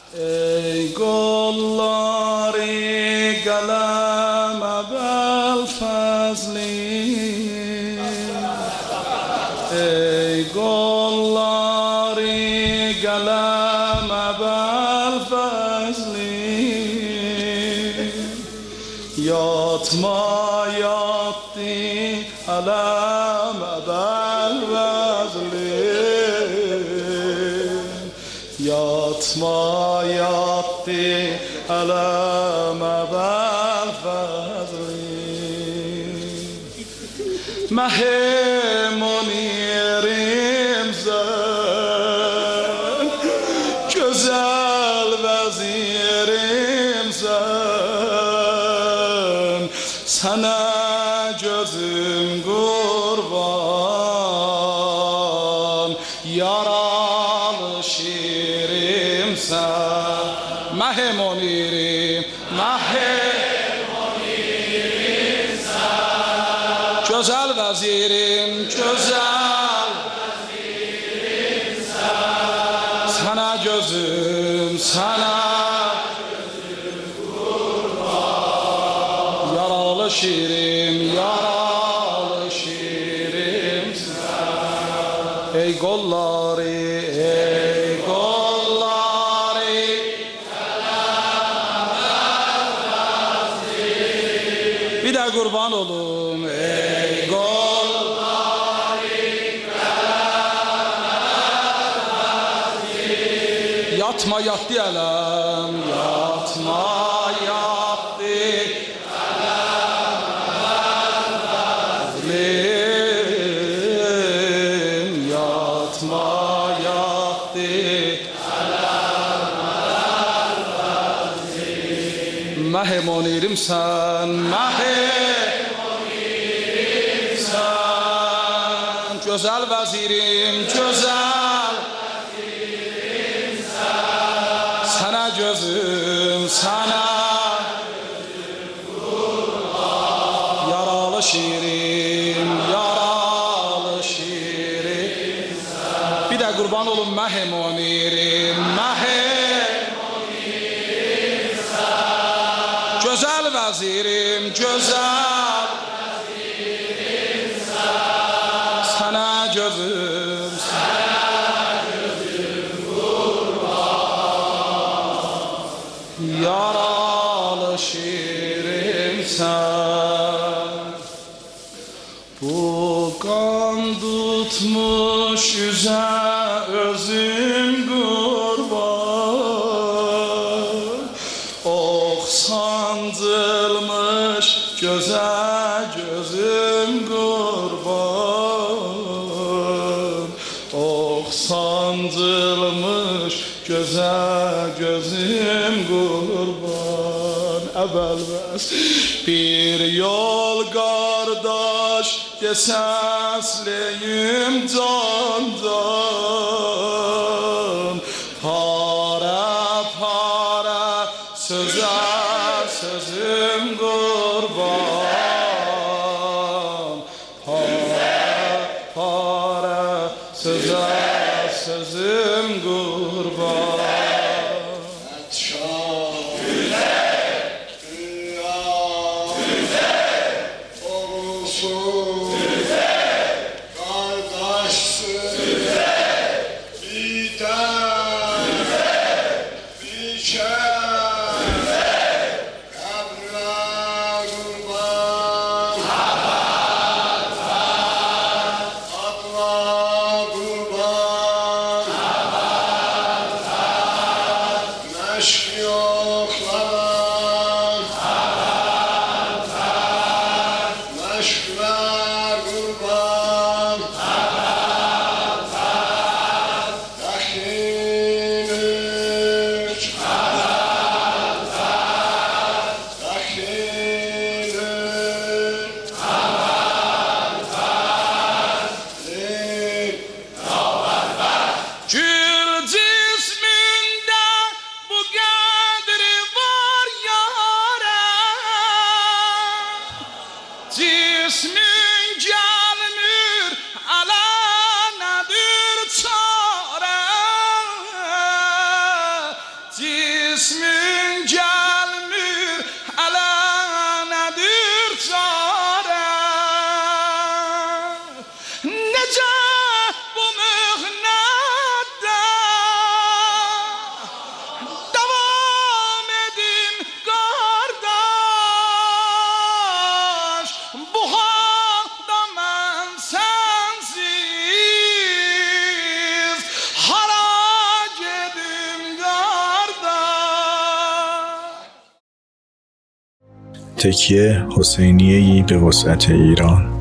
ای گلاری گلم بالفضلی ای گلاری گلم بالفضلی یاتما یاتی علم بالفضلی یاتما یاتی علم بالفضلی مه منیریم زن güzel vezirim sen sana gözüm kurban yaralı şiirim sen mahe monirim sen güzel vezirim sen sana gözüm kurban yaralı şiirim sen ey golları bir de kurban olun ey yatma yattı elem yatma yattı elem yatma yattı mahe monirim sen güzel vezirim sana gözüm kurban yaralı şiirim bir de kurban olun mahe monirim güzel vezirim sana gözüm yaralı şiirim sen bu kan tutmuş yüze özüm kurban ok sancılmış göze gözüm kurban ok sancılmış göze gözüm kurban evvelmez bir yol kardeş sesleyim candan para sözüm kurban para sözüm kurban ismin gelmir hələ nədir çarə? Necə bu mühnətdə davam edim qardaş? Bu halda mən sensiz hara gedim qardaş? تکیه حسینیه‌ای به وسعت ایران.